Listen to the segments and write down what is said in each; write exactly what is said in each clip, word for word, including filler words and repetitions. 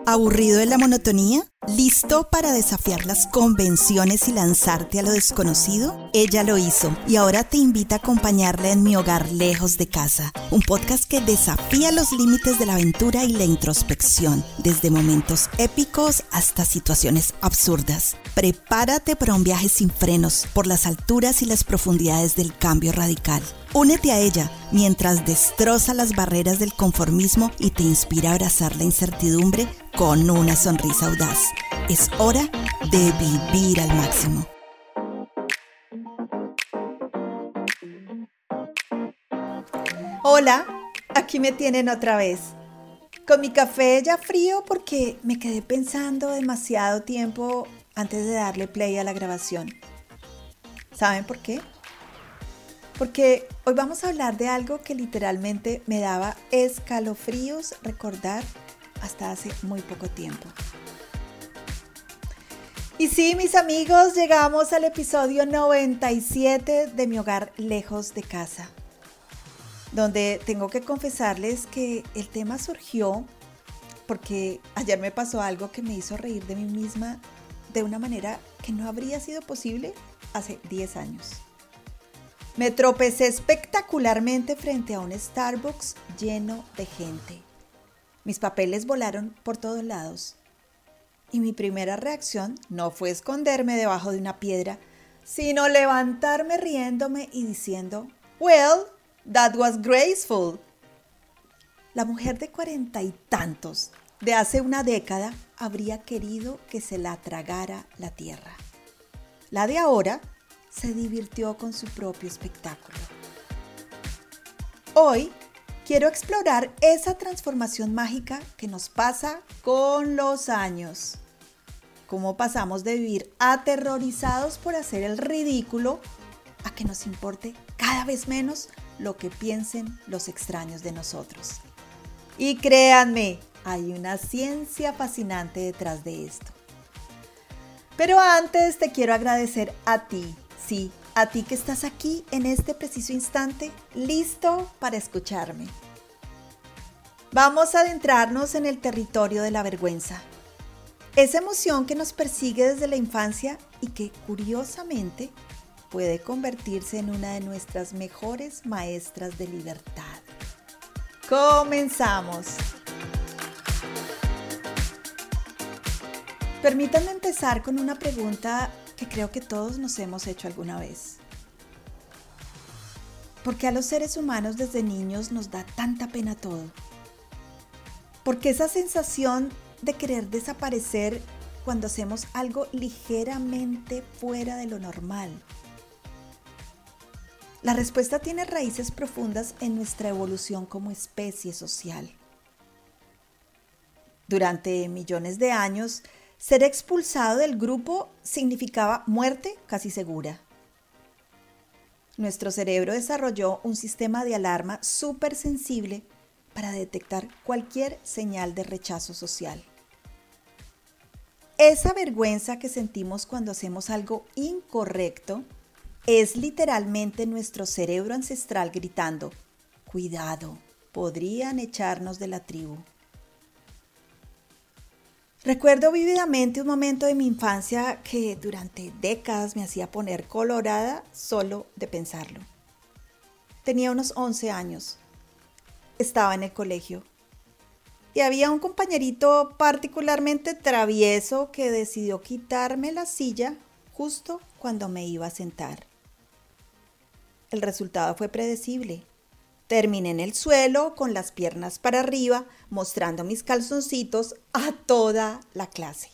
¿Aburrido de la monotonía? ¿Listo para desafiar las convenciones y lanzarte a lo desconocido? Ella lo hizo y ahora te invita a acompañarla en Mi Hogar Lejos de Casa, un podcast que desafía los límites de la aventura y la introspección, desde momentos épicos hasta situaciones absurdas. Prepárate para un viaje sin frenos por las alturas y las profundidades del cambio radical. Únete a ella mientras destroza las barreras del conformismo y te inspira a abrazar la incertidumbre con una sonrisa audaz. Es hora de vivir al máximo. Hola, aquí me tienen otra vez. Con mi café ya frío porque me quedé pensando demasiado tiempo antes de darle play a la grabación. ¿Saben por qué? Porque hoy vamos a hablar de algo que literalmente me daba escalofríos recordar hasta hace muy poco tiempo. Y sí, mis amigos, llegamos al episodio noventa y siete de Mi Hogar Lejos de Casa, donde tengo que confesarles que el tema surgió porque ayer me pasó algo que me hizo reír de mí misma de una manera que no habría sido posible hace diez años. Me tropecé espectacularmente frente a un Starbucks lleno de gente. Mis papeles volaron por todos lados. Y mi primera reacción no fue esconderme debajo de una piedra, sino levantarme riéndome y diciendo, "Well, that was graceful". La mujer de cuarenta y tantos, de hace una década, habría querido que se la tragara la tierra. La de ahora se divirtió con su propio espectáculo. Hoy quiero explorar esa transformación mágica que nos pasa con los años. Cómo pasamos de vivir aterrorizados por hacer el ridículo a que nos importe cada vez menos lo que piensen los extraños de nosotros. Y créanme, hay una ciencia fascinante detrás de esto. Pero antes te quiero agradecer a ti, sí, a ti que estás aquí en este preciso instante, listo para escucharme. Vamos a adentrarnos en el territorio de la vergüenza. Esa emoción que nos persigue desde la infancia y que, curiosamente, puede convertirse en una de nuestras mejores maestras de libertad. ¡Comenzamos! Permítanme empezar con una pregunta que creo que todos nos hemos hecho alguna vez. ¿Por qué a los seres humanos desde niños nos da tanta pena todo? ¿Por qué esa sensación de querer desaparecer cuando hacemos algo ligeramente fuera de lo normal? La respuesta tiene raíces profundas en nuestra evolución como especie social. Durante millones de años, ser expulsado del grupo significaba muerte casi segura. Nuestro cerebro desarrolló un sistema de alarma súper sensible para detectar cualquier señal de rechazo social. Esa vergüenza que sentimos cuando hacemos algo incorrecto es literalmente nuestro cerebro ancestral gritando, "Cuidado, podrían echarnos de la tribu". Recuerdo vívidamente un momento de mi infancia que durante décadas me hacía poner colorada solo de pensarlo. Tenía unos once años. Estaba en el colegio y había un compañerito particularmente travieso que decidió quitarme la silla justo cuando me iba a sentar. El resultado fue predecible. Terminé en el suelo con las piernas para arriba, mostrando mis calzoncitos a toda la clase.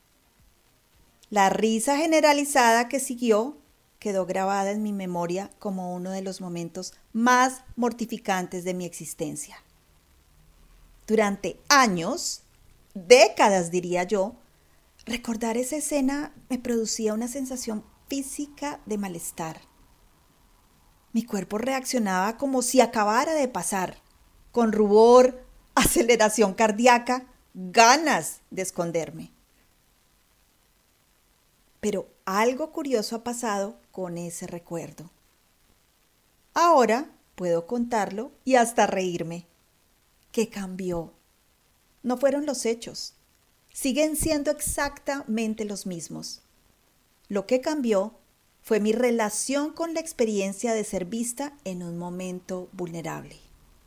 La risa generalizada que siguió quedó grabada en mi memoria como uno de los momentos más mortificantes de mi existencia. Durante años, décadas diría yo, recordar esa escena me producía una sensación física de malestar. Mi cuerpo reaccionaba como si acabara de pasar, con rubor, aceleración cardíaca, ganas de esconderme. Pero algo curioso ha pasado con ese recuerdo. Ahora puedo contarlo y hasta reírme. ¿Qué cambió? No fueron los hechos, siguen siendo exactamente los mismos. Lo que cambió fue mi relación con la experiencia de ser vista en un momento vulnerable.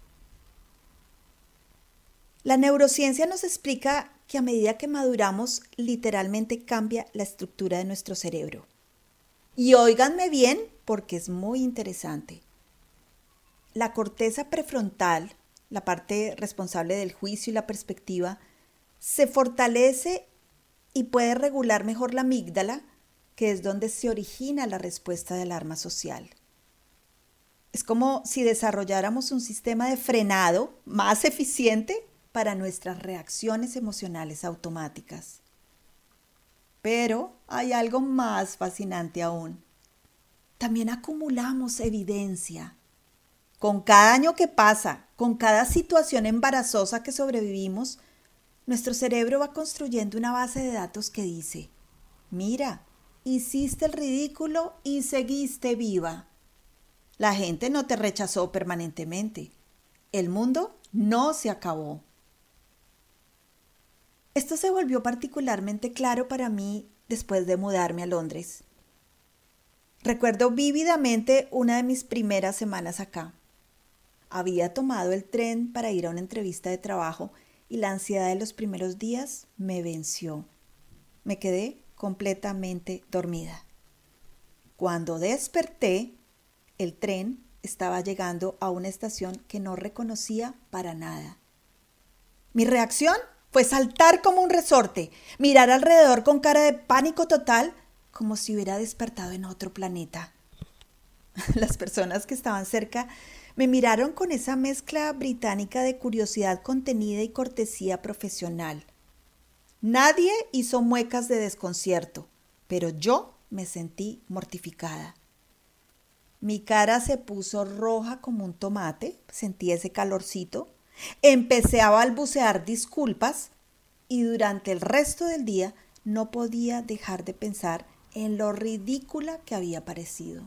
La neurociencia nos explica que a medida que maduramos, literalmente cambia la estructura de nuestro cerebro. Y óiganme bien, porque es muy interesante. La corteza prefrontal, la parte responsable del juicio y la perspectiva, se fortalece y puede regular mejor la amígdala, que es donde se origina la respuesta de alarma social. Es como si desarrolláramos un sistema de frenado más eficiente para nuestras reacciones emocionales automáticas. Pero hay algo más fascinante aún. También acumulamos evidencia. Con cada año que pasa, con cada situación embarazosa que sobrevivimos, nuestro cerebro va construyendo una base de datos que dice: mira, hiciste el ridículo y seguiste viva. La gente no te rechazó permanentemente. El mundo no se acabó. Esto se volvió particularmente claro para mí después de mudarme a Londres. Recuerdo vívidamente una de mis primeras semanas acá. Había tomado el tren para ir a una entrevista de trabajo y la ansiedad de los primeros días me venció. Me quedé completamente dormida. Cuando desperté, el tren estaba llegando a una estación que no reconocía para nada. Mi reacción fue saltar como un resorte, mirar alrededor con cara de pánico total, como si hubiera despertado en otro planeta. Las personas que estaban cerca me miraron con esa mezcla británica de curiosidad contenida y cortesía profesional. Nadie hizo muecas de desconcierto, pero yo me sentí mortificada. Mi cara se puso roja como un tomate, sentí ese calorcito, empecé a balbucear disculpas y durante el resto del día no podía dejar de pensar en lo ridícula que había parecido.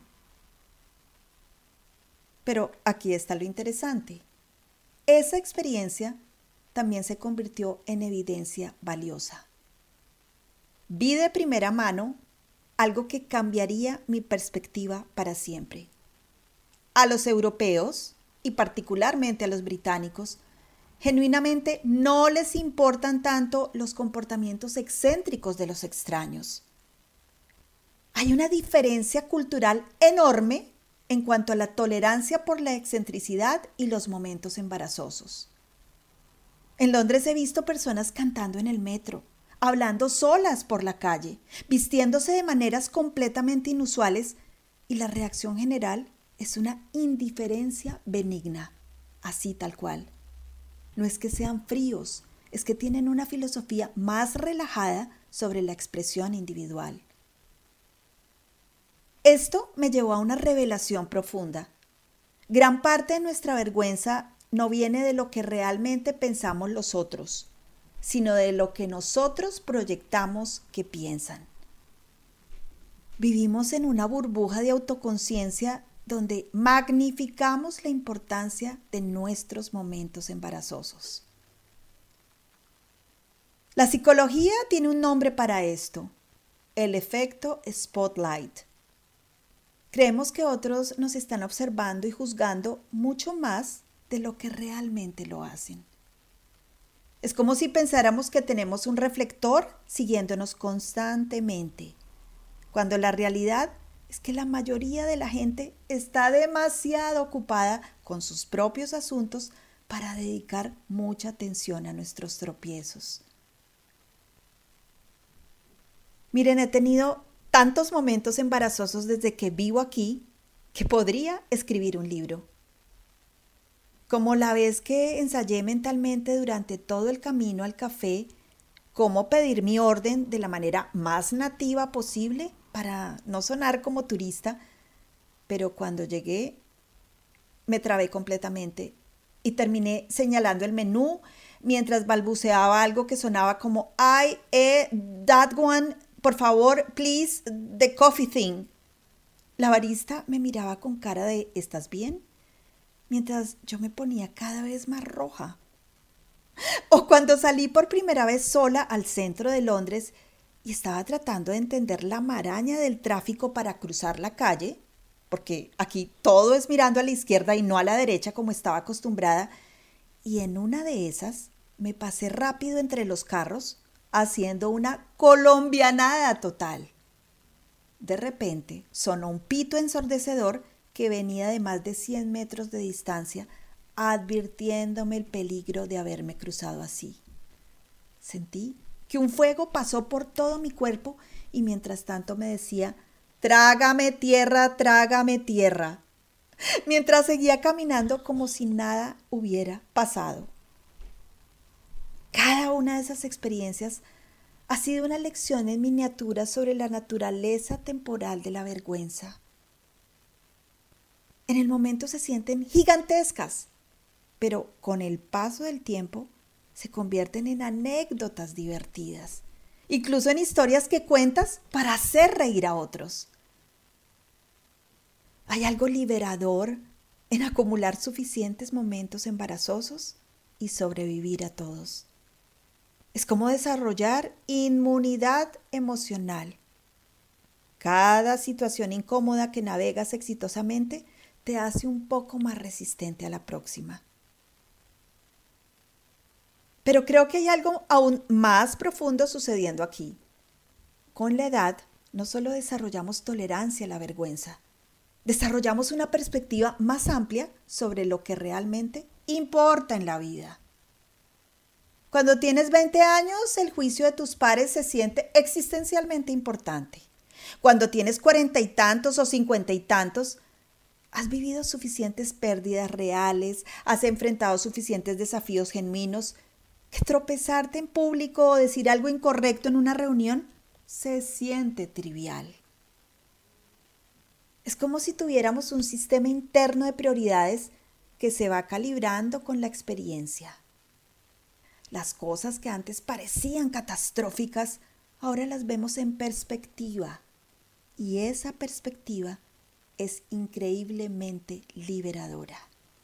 Pero aquí está lo interesante. Esa experiencia también se convirtió en evidencia valiosa. Vi de primera mano algo que cambiaría mi perspectiva para siempre. A los europeos, y particularmente a los británicos, genuinamente no les importan tanto los comportamientos excéntricos de los extraños. Hay una diferencia cultural enorme en cuanto a la tolerancia por la excentricidad y los momentos embarazosos. En Londres he visto personas cantando en el metro, hablando solas por la calle, vistiéndose de maneras completamente inusuales, y la reacción general es una indiferencia benigna, así tal cual. No es que sean fríos, es que tienen una filosofía más relajada sobre la expresión individual. Esto me llevó a una revelación profunda. Gran parte de nuestra vergüenza no viene de lo que realmente pensamos los otros, sino de lo que nosotros proyectamos que piensan. Vivimos en una burbuja de autoconciencia donde magnificamos la importancia de nuestros momentos embarazosos. La psicología tiene un nombre para esto: el efecto spotlight. Creemos que otros nos están observando y juzgando mucho más de lo que realmente lo hacen. Es como si pensáramos que tenemos un reflector siguiéndonos constantemente, cuando la realidad es que la mayoría de la gente está demasiado ocupada con sus propios asuntos para dedicar mucha atención a nuestros tropiezos. Miren, he tenido tantos momentos embarazosos desde que vivo aquí que podría escribir un libro. Como la vez que ensayé mentalmente durante todo el camino al café cómo pedir mi orden de la manera más nativa posible para no sonar como turista, pero cuando llegué me trabé completamente y terminé señalando el menú mientras balbuceaba algo que sonaba como I, eh, that one, por favor, please, the coffee thing. La barista me miraba con cara de ¿estás bien?, mientras yo me ponía cada vez más roja. O cuando salí por primera vez sola al centro de Londres y estaba tratando de entender la maraña del tráfico para cruzar la calle, porque aquí todo es mirando a la izquierda y no a la derecha como estaba acostumbrada, y en una de esas me pasé rápido entre los carros haciendo una colombianada total. De repente sonó un pito ensordecedor que venía de más de cien metros de distancia, advirtiéndome el peligro de haberme cruzado así. Sentí que un fuego pasó por todo mi cuerpo y mientras tanto me decía: trágame tierra, trágame tierra, mientras seguía caminando como si nada hubiera pasado. Cada una de esas experiencias ha sido una lección en miniatura sobre la naturaleza temporal de la vergüenza. En el momento se sienten gigantescas, pero con el paso del tiempo se convierten en anécdotas divertidas, incluso en historias que cuentas para hacer reír a otros. Hay algo liberador en acumular suficientes momentos embarazosos y sobrevivir a todos. Es como desarrollar inmunidad emocional. Cada situación incómoda que navegas exitosamente te hace un poco más resistente a la próxima. Pero creo que hay algo aún más profundo sucediendo aquí. Con la edad, no solo desarrollamos tolerancia a la vergüenza, desarrollamos una perspectiva más amplia sobre lo que realmente importa en la vida. Cuando tienes veinte años, el juicio de tus pares se siente existencialmente importante. Cuando tienes cuarenta y tantos o cincuenta y tantos, has vivido suficientes pérdidas reales, has enfrentado suficientes desafíos genuinos, que tropezarte en público o decir algo incorrecto en una reunión se siente trivial. Es como si tuviéramos un sistema interno de prioridades que se va calibrando con la experiencia. Las cosas que antes parecían catastróficas, ahora las vemos en perspectiva. Y esa perspectiva es increíblemente liberadora.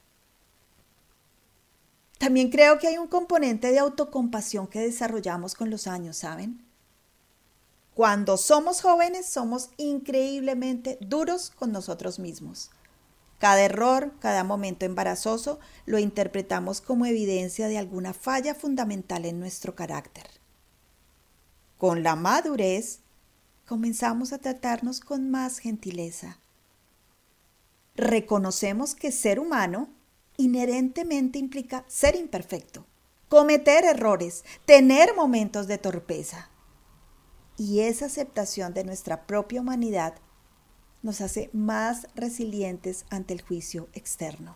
También creo que hay un componente de autocompasión que desarrollamos con los años, ¿saben? Cuando somos jóvenes somos increíblemente duros con nosotros mismos. Cada error, cada momento embarazoso, lo interpretamos como evidencia de alguna falla fundamental en nuestro carácter. Con la madurez, comenzamos a tratarnos con más gentileza. Reconocemos que ser humano inherentemente implica ser imperfecto, cometer errores, tener momentos de torpeza. Y esa aceptación de nuestra propia humanidad nos hace más resilientes ante el juicio externo.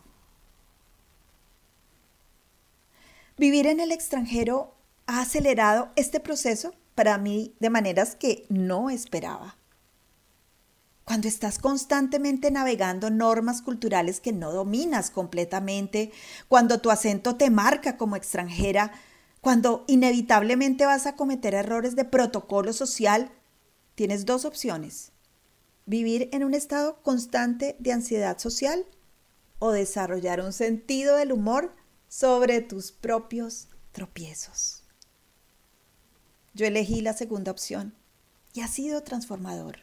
Vivir en el extranjero ha acelerado este proceso para mí de maneras que no esperaba. Cuando estás constantemente navegando normas culturales que no dominas completamente, cuando tu acento te marca como extranjera, cuando inevitablemente vas a cometer errores de protocolo social, tienes dos opciones: vivir en un estado constante de ansiedad social o desarrollar un sentido del humor sobre tus propios tropiezos. Yo elegí la segunda opción y ha sido transformador.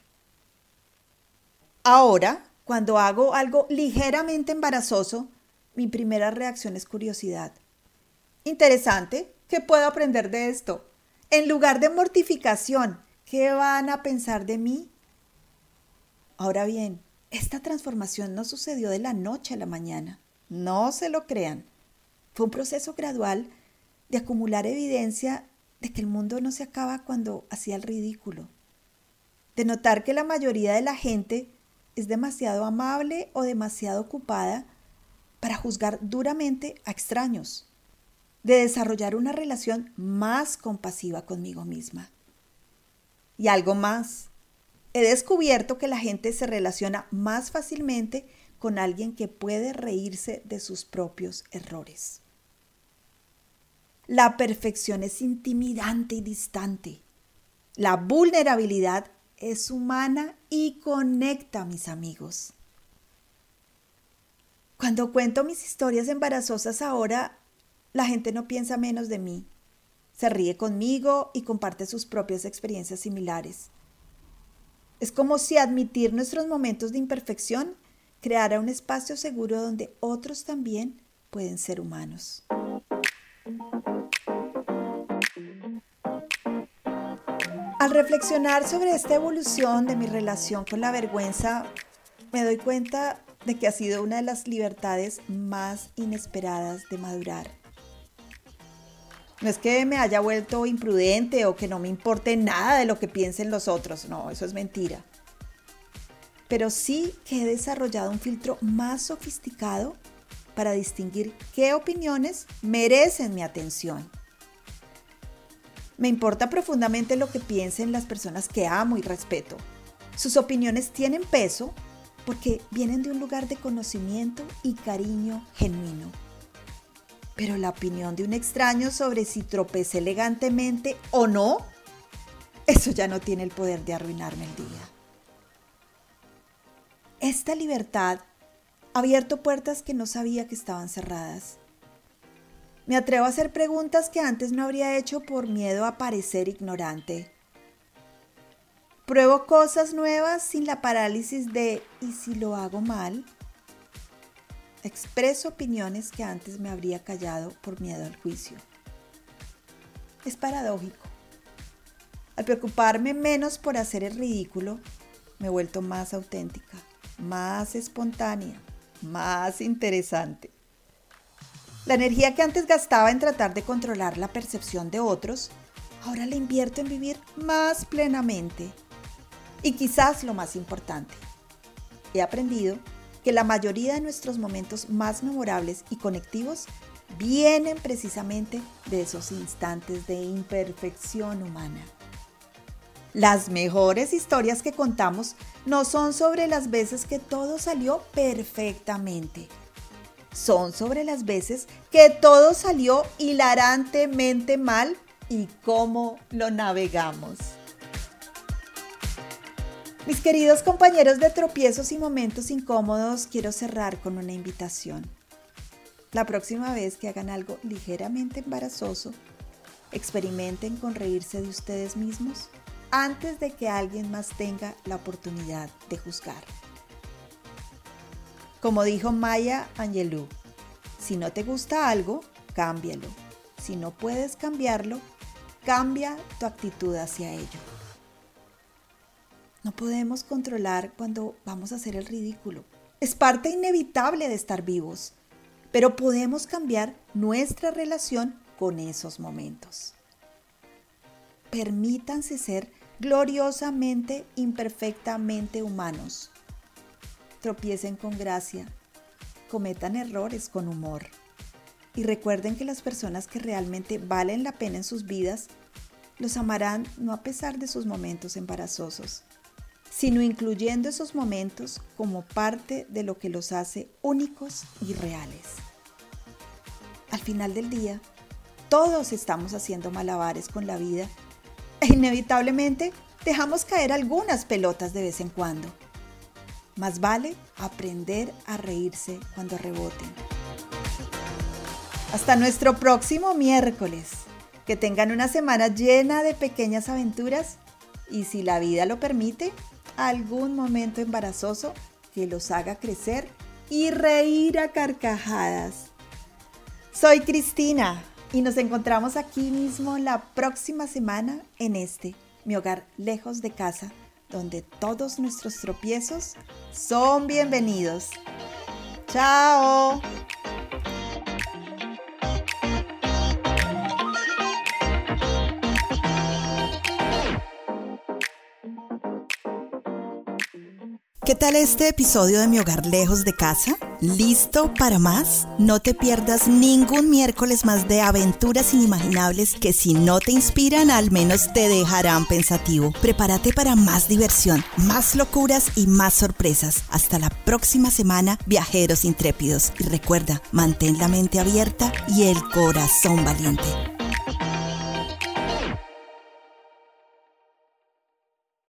Ahora, cuando hago algo ligeramente embarazoso, mi primera reacción es curiosidad. Interesante, ¿qué puedo aprender de esto? En lugar de mortificación, ¿qué van a pensar de mí? Ahora bien, esta transformación no sucedió de la noche a la mañana. No se lo crean. Fue un proceso gradual de acumular evidencia de que el mundo no se acaba cuando hacía el ridículo. De notar que la mayoría de la gente es demasiado amable o demasiado ocupada para juzgar duramente a extraños. De desarrollar una relación más compasiva conmigo misma. Y algo más. He descubierto que la gente se relaciona más fácilmente con alguien que puede reírse de sus propios errores. La perfección es intimidante y distante. La vulnerabilidad es humana y conecta a mis amigos. Cuando cuento mis historias embarazosas ahora, la gente no piensa menos de mí. Se ríe conmigo y comparte sus propias experiencias similares. Es como si admitir nuestros momentos de imperfección creara un espacio seguro donde otros también pueden ser humanos. Al reflexionar sobre esta evolución de mi relación con la vergüenza, me doy cuenta de que ha sido una de las libertades más inesperadas de madurar. No es que me haya vuelto imprudente o que no me importe nada de lo que piensen los otros, no, eso es mentira. Pero sí que he desarrollado un filtro más sofisticado para distinguir qué opiniones merecen mi atención. Me importa profundamente lo que piensen las personas que amo y respeto. Sus opiniones tienen peso porque vienen de un lugar de conocimiento y cariño genuino. Pero la opinión de un extraño sobre si tropecé elegantemente o no, eso ya no tiene el poder de arruinarme el día. Esta libertad ha abierto puertas que no sabía que estaban cerradas. Me atrevo a hacer preguntas que antes no habría hecho por miedo a parecer ignorante. Pruebo cosas nuevas sin la parálisis de ¿y si lo hago mal? Expreso opiniones que antes me habría callado por miedo al juicio. Es paradójico. Al preocuparme menos por hacer el ridículo, me he vuelto más auténtica, más espontánea, más interesante. La energía que antes gastaba en tratar de controlar la percepción de otros, ahora la invierto en vivir más plenamente. Y quizás lo más importante, he aprendido que la mayoría de nuestros momentos más memorables y conectivos vienen precisamente de esos instantes de imperfección humana. Las mejores historias que contamos no son sobre las veces que todo salió perfectamente. Son sobre las veces que todo salió hilarantemente mal y cómo lo navegamos. Mis queridos compañeros de tropiezos y momentos incómodos, quiero cerrar con una invitación. La próxima vez que hagan algo ligeramente embarazoso, experimenten con reírse de ustedes mismos antes de que alguien más tenga la oportunidad de juzgar. Como dijo Maya Angelou, si no te gusta algo, cámbialo. Si no puedes cambiarlo, cambia tu actitud hacia ello. No podemos controlar cuando vamos a hacer el ridículo. Es parte inevitable de estar vivos, pero podemos cambiar nuestra relación con esos momentos. Permítanse ser gloriosamente, imperfectamente humanos. Tropiecen con gracia, cometan errores con humor y recuerden que las personas que realmente valen la pena en sus vidas los amarán no a pesar de sus momentos embarazosos, sino incluyendo esos momentos como parte de lo que los hace únicos y reales. Al final del día, todos estamos haciendo malabares con la vida e inevitablemente dejamos caer algunas pelotas de vez en cuando. Más vale aprender a reírse cuando reboten. Hasta nuestro próximo miércoles. Que tengan una semana llena de pequeñas aventuras y, si la vida lo permite, algún momento embarazoso que los haga crecer y reír a carcajadas. Soy Cristina y nos encontramos aquí mismo la próxima semana en este, mi hogar lejos de casa, donde todos nuestros tropiezos son bienvenidos. ¡Chao! ¿Qué tal este episodio de Mi Hogar Lejos de Casa? ¿Listo para más? No te pierdas ningún miércoles más de aventuras inimaginables que, si no te inspiran, al menos te dejarán pensativo. Prepárate para más diversión, más locuras y más sorpresas. Hasta la próxima semana, viajeros intrépidos. Y recuerda, mantén la mente abierta y el corazón valiente.